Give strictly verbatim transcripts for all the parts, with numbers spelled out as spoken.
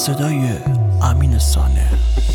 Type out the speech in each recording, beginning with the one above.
صدای امین سانه.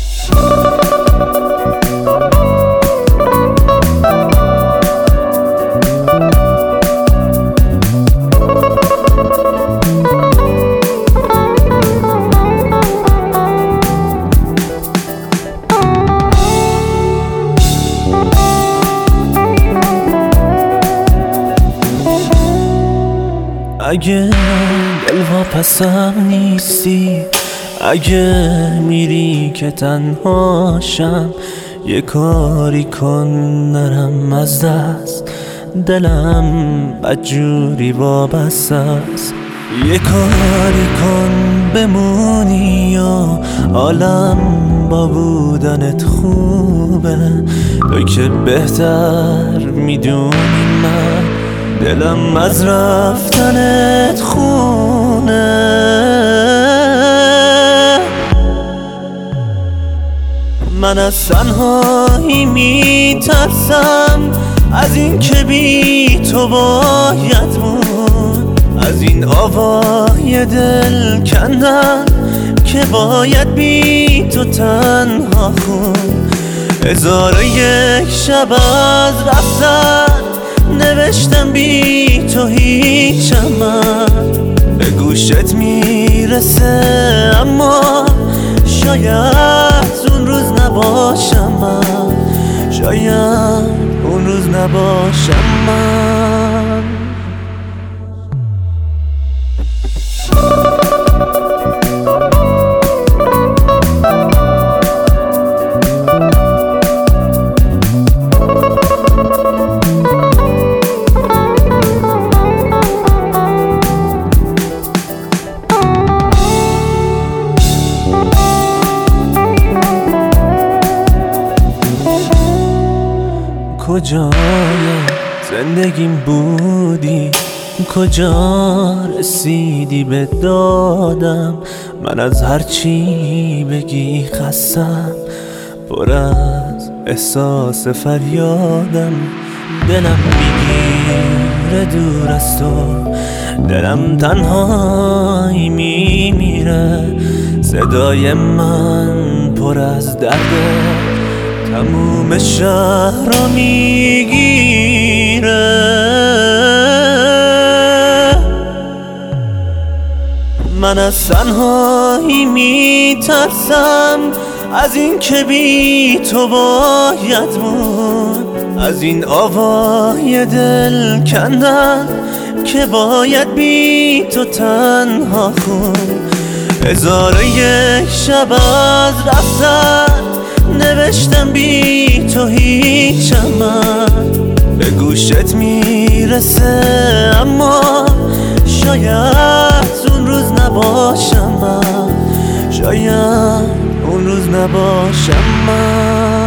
اگه دلواپسم نیستی، اگه میری که تنهاشم، یه کاری کن نرم از دست، دلم بدجوری وابسته است. یه کاری کن بمونی یا عالم با بودنت خوبه، تو که بهتر میدونی من دلم از رفتنت خونه. من از تنهایی میترسم، از این که بی تو باید بود، از این آوای دل کندن که باید بی تو تنها خون. هزار و یک شب از رفتن نوشتم بی تو هیچم، من به گوشت میرسه اما شاید اون روز نباشم من، شاید اون روز نباشم من. کجای زندگیم بودی، کجا رسیدی به دادم؟ من از هرچی بگی خستم، پر از احساس فریادم. دلم میگیره دور از تو، دلم تنهایی میمیره، صدای من پر از درده، تموم شهر را میگیره. من از تنهایی میترسم، از این که بی تو باید بود، از این آوای دل کندن که باید بی تو تنها خون. هزار و یک شب از رفتن نوشتم بی تو هیچم، من به گوشت میرسه اما شاید اون روز نباشم من، شاید اون روز نباشم من.